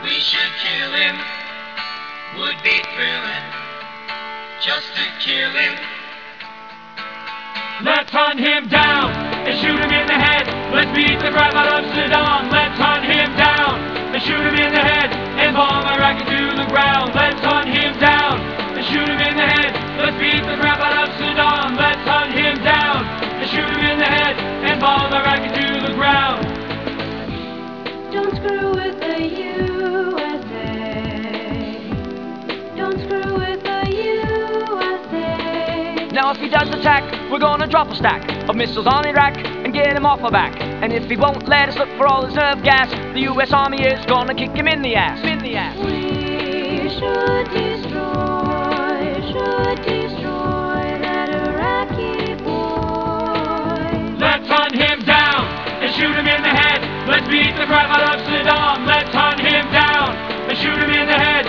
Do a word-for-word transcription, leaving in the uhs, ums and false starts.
We should kill him, would be thrilling, just to kill him. Let's hunt him down and shoot him in the head. Let's beat the crap out of Saddam. Let's hunt him down and shoot him in the head and bomb Iraq into the ground. Let's hunt him down and shoot him in the head. Let's beat the crap out of Saddam. Let's hunt him down and shoot him in the head and bomb Iraq into the ground. Don't screw with the U S A. Don't screw with the U S A. Now if he does attack, we're gonna drop a stack of missiles on Iraq and get him off our back. And if he won't let us look for all his nerve gas, the U S Army is gonna kick him in the ass. In the ass. We should destroy, should destroy that Iraqi boy. Let's hunt him down and shoot him in the head. Let's beat the crap out of Saddam. Let's hunt him down and shoot him in the head